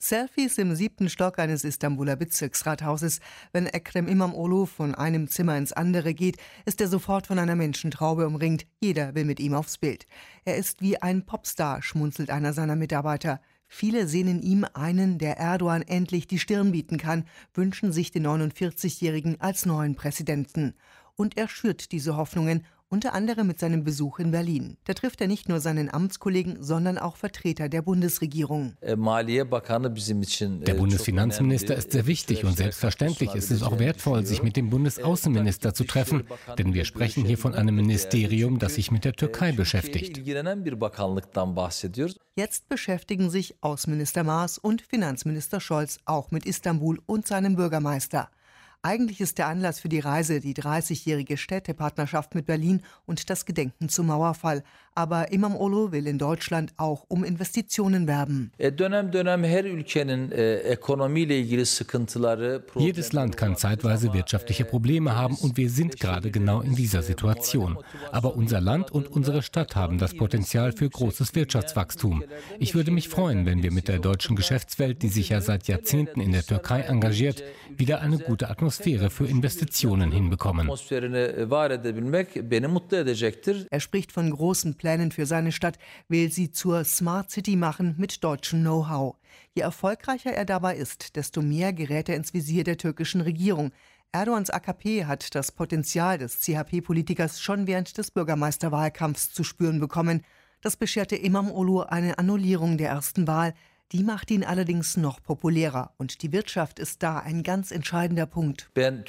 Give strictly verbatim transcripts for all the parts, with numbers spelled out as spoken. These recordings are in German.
Selfies im siebten Stock eines Istanbuler Bezirksrathauses. Wenn Ekrem İmamoğlu von einem Zimmer ins andere geht, ist er sofort von einer Menschentraube umringt. Jeder will mit ihm aufs Bild. Er ist wie ein Popstar, schmunzelt einer seiner Mitarbeiter. Viele sehen in ihm einen, der Erdogan endlich die Stirn bieten kann, wünschen sich den neunundvierzigjährigen als neuen Präsidenten. Und er schürt diese Hoffnungen, unter anderem mit seinem Besuch in Berlin. Da trifft er nicht nur seinen Amtskollegen, sondern auch Vertreter der Bundesregierung. Der Bundesfinanzminister ist sehr wichtig und selbstverständlich ist es auch wertvoll, sich mit dem Bundesaußenminister zu treffen, denn wir sprechen hier von einem Ministerium, das sich mit der Türkei beschäftigt. Jetzt beschäftigen sich Außenminister Maas und Finanzminister Scholz auch mit Istanbul und seinem Bürgermeister. Eigentlich ist der Anlass für die Reise die dreißigjährige Städtepartnerschaft mit Berlin und das Gedenken zum Mauerfall. Aber İmamoğlu will in Deutschland auch um Investitionen werben. Jedes Land kann zeitweise wirtschaftliche Probleme haben und wir sind gerade genau in dieser Situation. Aber unser Land und unsere Stadt haben das Potenzial für großes Wirtschaftswachstum. Ich würde mich freuen, wenn wir mit der deutschen Geschäftswelt, die sich ja seit Jahrzehnten in der Türkei engagiert, wieder eine gute Atmosphäre für Investitionen hinbekommen. Er spricht von großen Plänen für seine Stadt, will sie zur Smart City machen mit deutschem Know-how. Je erfolgreicher er dabei ist, desto mehr gerät er ins Visier der türkischen Regierung. Erdogans A K P hat das Potenzial des C H P-Politikers schon während des Bürgermeisterwahlkampfs zu spüren bekommen. Das bescherte İmamoğlu eine Annullierung der ersten Wahl. Die macht ihn allerdings noch populärer. Und die Wirtschaft ist da ein ganz entscheidender Punkt.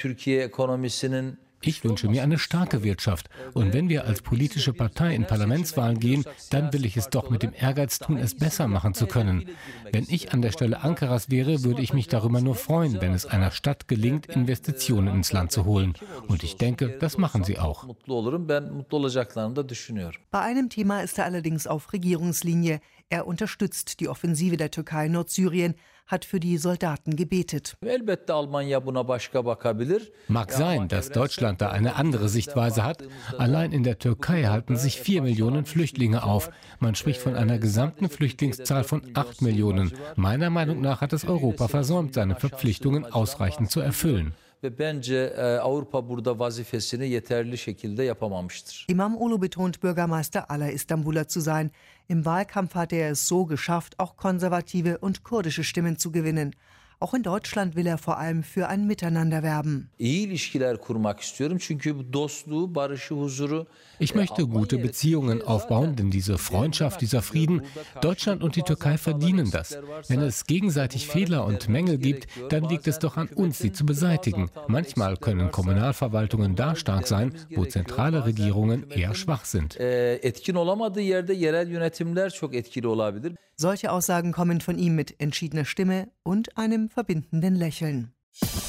Ich wünsche mir eine starke Wirtschaft. Und wenn wir als politische Partei in Parlamentswahlen gehen, dann will ich es doch mit dem Ehrgeiz tun, es besser machen zu können. Wenn ich an der Stelle Ankaras wäre, würde ich mich darüber nur freuen, wenn es einer Stadt gelingt, Investitionen ins Land zu holen. Und ich denke, das machen sie auch. Bei einem Thema ist er allerdings auf Regierungslinie. Er unterstützt die Offensive der Türkei in Nordsyrien, hat für die Soldaten gebetet. Mag sein, dass Deutschland da eine andere Sichtweise hat. Allein in der Türkei halten sich vier Millionen Flüchtlinge auf. Man spricht von einer gesamten Flüchtlingszahl von acht Millionen. Meiner Meinung nach hat es Europa versäumt, seine Verpflichtungen ausreichend zu erfüllen. İmamoğlu betont, Bürgermeister aller Istanbuler zu sein. Im Wahlkampf hat er es so geschafft, auch konservative und kurdische Stimmen zu gewinnen. Auch in Deutschland will er vor allem für ein Miteinander werben. Ich möchte gute Beziehungen aufbauen, denn diese Freundschaft, dieser Frieden, Deutschland und die Türkei verdienen das. Wenn es gegenseitig Fehler und Mängel gibt, dann liegt es doch an uns, sie zu beseitigen. Manchmal können Kommunalverwaltungen da stark sein, wo zentrale Regierungen eher schwach sind. Solche Aussagen kommen von ihm mit entschiedener Stimme und einem verbindenden Lächeln.